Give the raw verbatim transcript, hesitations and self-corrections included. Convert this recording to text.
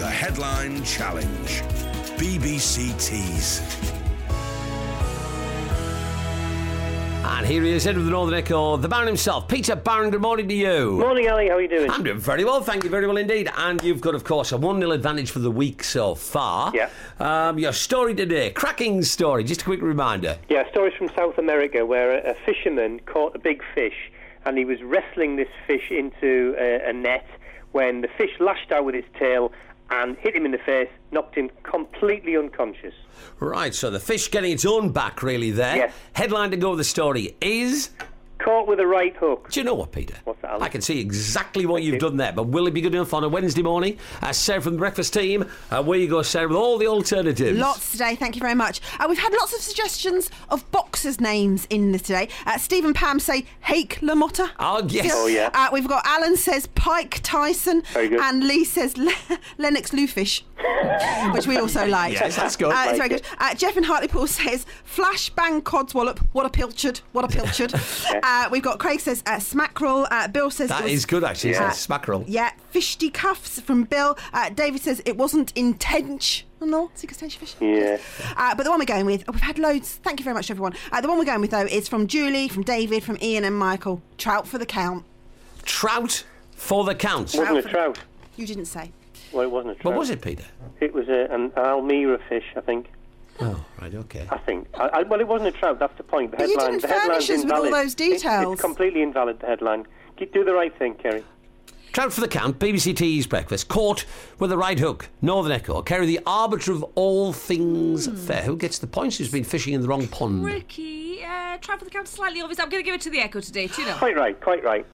The Headline Challenge. B B C Tees. And here he is, head of the Northern Echo, the Baron himself, Peter Barron. Good morning to you. Morning, Ali. How are you doing? I'm doing very well, thank you, very well indeed. And you've got, of course, a one nil advantage for the week so far. Yeah. Um, your story today, cracking story, just a quick reminder. Yeah, stories from South America where a, a fisherman caught a big fish and he was wrestling this fish into a, a net when the fish lashed out with its tail and hit him in the face, knocked him completely unconscious. Right, so the fish getting its own back, really, there. Yes. Headline to go with the story is... Caught with a right hook. Do you know what, Peter? What's that, Alan? I can see exactly what Thank you've you. done there, but will it be good enough on a Wednesday morning? Uh, Sarah from the Breakfast Team, uh, where you go, Sarah, with all the alternatives. Lots today, thank you very much. Uh, we've had lots of suggestions of boxers' names in this today. Uh, Steve and Pam say Hake LaMotta. Oh, yes. Oh, yeah. Uh, we've got Alan says Pike Tyson. Very good. And Lee says Le- Lennox Lufish, which we also like. Yes, that's good. Uh, it's very Like good. Uh, Jeff in Hartlepool says Flash Bang Codswallop. What a pilchard. What a pilchard. uh, we've got Craig says uh, Smackerel. Uh, Bill says That it was, is good, actually. Yeah. It's smackerel. Yeah, Fishty Cuffs from Bill. Uh, David says it wasn't intentional. Fish. Yeah. Uh, but the one we're going with, oh, we've had loads. Thank you very much, everyone. Uh, the one we're going with, though, is from Julie, from David, from Ian and Michael. Trout for the count. Trout for the count. Wasn't a for- trout. You didn't say. Well, it wasn't a trout. What was it, Peter? It was a, an Almira fish, I think. Oh, right, okay. I think. I, I, well, it wasn't a trout. That's the point. The But you headline. didn't the furnish headline's us with all invalid. those It- details. it's completely invalid. The headline. Keep, do the right thing, Kerry. Trout for the count, B B C Tees Breakfast. Caught with a right hook. Northern Echo. Kerry, the arbiter of all things fair. Who gets the points? Who's been fishing in the wrong pond? Ricky, uh, try for the count slightly obvious. I'm going to give it to the Echo today, too, you know. Quite right. Quite right.